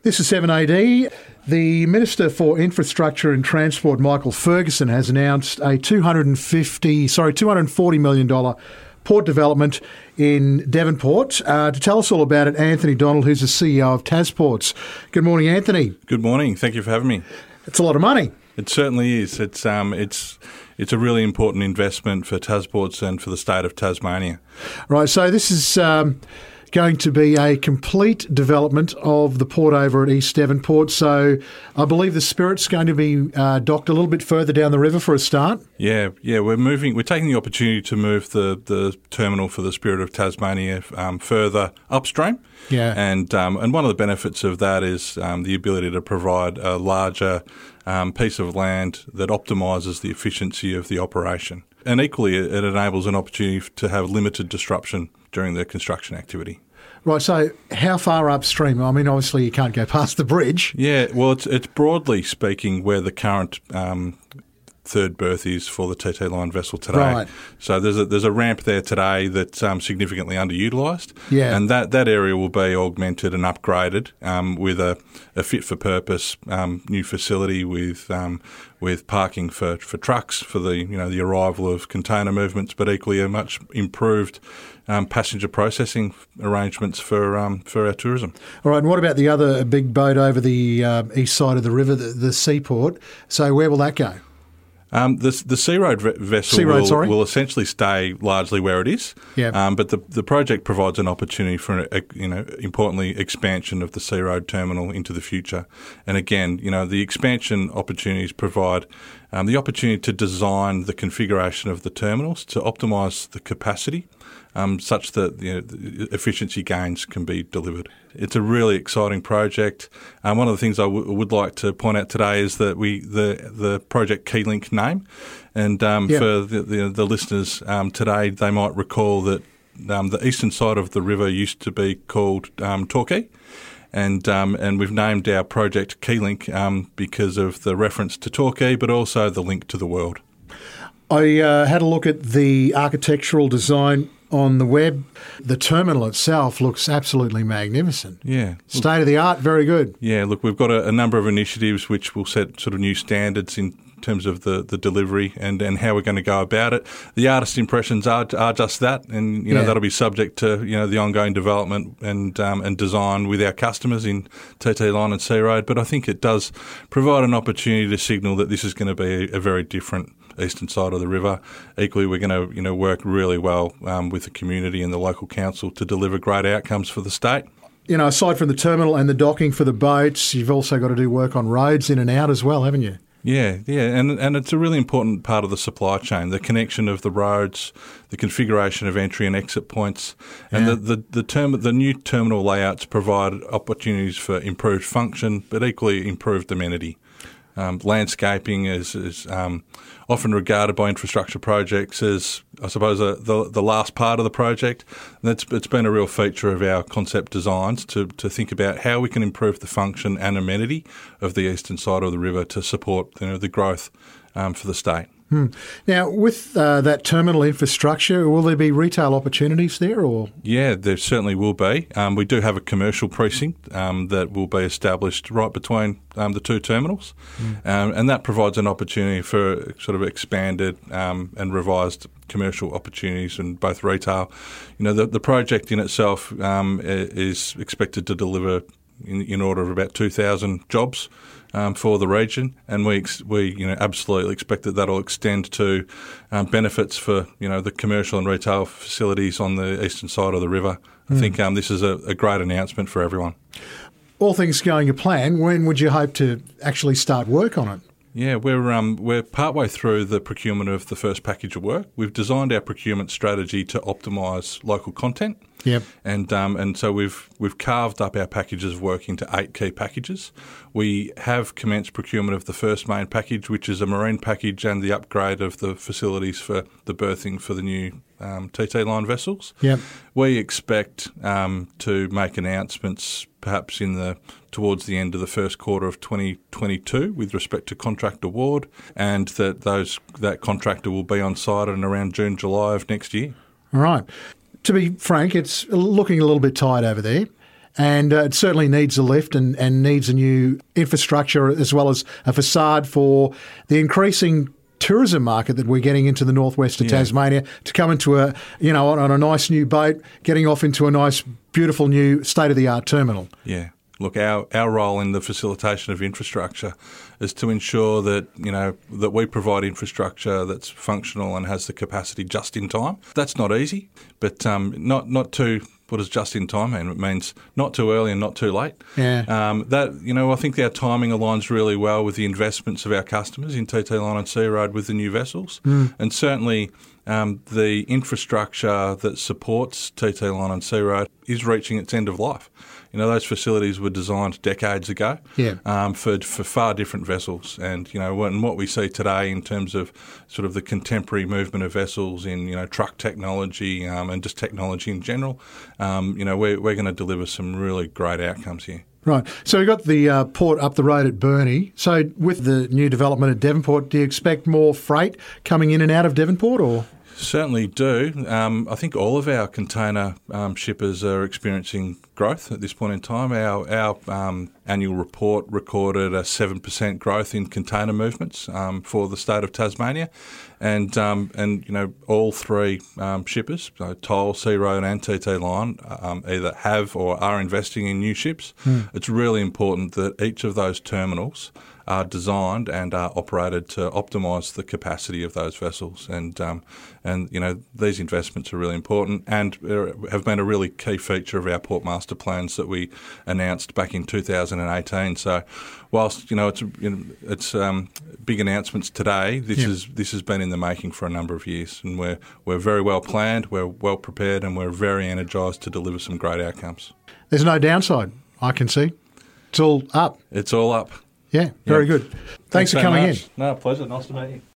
This is 7AD. The Minister for Infrastructure and Transport, Michael Ferguson, has announced a $240 million port development in Devonport. To tell us all about it, Anthony Donald, who's the CEO of TasPorts. Good morning, Anthony. Good morning. Thank you for having me. It's a lot of money. It certainly is. It's a really important investment for TasPorts and for the state of Tasmania. Right, so this is going to be a complete development of the port over at East Devonport. So I believe the Spirit's going to be docked a little bit further down the river for a start. Yeah. We're taking the opportunity to move the terminal for the Spirit of Tasmania further upstream. Yeah. And one of the benefits of that is the ability to provide a larger piece of land that optimises the efficiency of the operation. And equally, it enables an opportunity to have limited disruption during the construction activity. Right, so how far upstream? I mean, obviously you can't go past the bridge. Yeah, well, it's broadly speaking where the current third berth is for the TT line vessel today. Right. So there's a ramp there today that's significantly underutilised. Yeah. And that area will be augmented and upgraded with a fit for purpose new facility with parking for trucks for the arrival of container movements, but equally a much improved passenger processing arrangements for our tourism. All right, and what about the other big boat over the east side of the river, the seaport? So where will that go? The Sea Road vessel will essentially stay largely where it is. Yeah. But the project provides an opportunity for importantly expansion of the Sea Road terminal into the future. And again, the expansion opportunities provide the opportunity to design the configuration of the terminals to optimise the capacity such that the efficiency gains can be delivered. It's a really exciting project. One of the things I would like to point out today is that the project Keylink name, and for the listeners today, they might recall that the eastern side of the river used to be called Torquay. And we've named our project Keylink because of the reference to Torquay, but also the link to the world. I had a look at the architectural design on the web. The terminal itself looks absolutely magnificent. Yeah. State of the art, very good. Yeah, look, we've got a number of initiatives which will set sort of new standards in terms of the delivery and how we're going to go about it. The artist impressions are just that, and that'll be subject to the ongoing development and design with our customers in TT Line and Sea Road. But I think it does provide an opportunity to signal that this is going to be a very different eastern side of the river. Equally, we're going to work really well with the community and the local council to deliver great outcomes for the state. Aside from the terminal and the docking for the boats, you've also got to do work on roads in and out as well, haven't you? Yeah, and it's a really important part of the supply chain, the connection of the roads, the configuration of entry and exit points, and the new terminal layouts provide opportunities for improved function, but equally improved amenity. Landscaping is often regarded by infrastructure projects as, I suppose, the last part of the project. And it's been a real feature of our concept designs to think about how we can improve the function and amenity of the eastern side of the river to support the growth for the state. Now, with that terminal infrastructure, will there be retail opportunities there? Or Yeah, there certainly will be. We do have a commercial precinct that will be established right between the two terminals, and that provides an opportunity for sort of expanded and revised commercial opportunities in both retail. The project in itself is expected to deliver in order of about 2,000 jobs for the region, and we absolutely expect that that'll extend to benefits for the commercial and retail facilities on the eastern side of the river. I think this is a great announcement for everyone. All things going to plan, when would you hope to actually start work on it? Yeah, we're partway through the procurement of the first package of work. We've designed our procurement strategy to optimise local content. Yep. And so we've carved up our packages of work into 8 key packages. We have commenced procurement of the first main package, which is a marine package and the upgrade of the facilities for the berthing for the new TT line vessels. Yep. We expect to make announcements perhaps towards the end of the first quarter of 2022 with respect to contract award, and that contractor will be on site in around June, July of next year. All right. To be frank, it's looking a little bit tight over there. And it certainly needs a lift and needs a new infrastructure as well as a facade for the increasing tourism market that we're getting into the northwest of Tasmania to come into on a nice new boat, getting off into a nice, beautiful new state-of-the-art terminal. Yeah. Look, our role in the facilitation of infrastructure is to ensure that, that we provide infrastructure that's functional and has the capacity just in time. That's not easy, but not too. What does just in time mean? It means not too early and not too late. Yeah. I think our timing aligns really well with the investments of our customers in TT Line and Sea Road with the new vessels. And certainly the infrastructure that supports TT Line and Sea Road is reaching its end of life. Those facilities were designed decades ago for far different vessels. And, what we see today in terms of sort of the contemporary movement of vessels in, truck technology and just technology in general, we're going to deliver some really great outcomes here. Right. So we've got the port up the road at Burnie. So with the new development at Devonport, do you expect more freight coming in and out of Devonport or...? Certainly do. I think all of our container shippers are experiencing growth at this point in time. Our annual report recorded a 7% growth in container movements for the state of Tasmania, and all three shippers, Toll, Sea Road and TT Line, either have or are investing in new ships. It's really important that each of those terminals are designed and are operated to optimise the capacity of those vessels. And these investments are really important and have been a really key feature of our port master plans that we announced back in 2018. So whilst, it's big announcements today, this has been in the making for a number of years, and we're very well planned, we're well prepared, and we're very energised to deliver some great outcomes. There's no downside, I can see. It's all up. It's all up. Yeah, very good. Thanks for coming in. No, pleasure. Nice to meet you.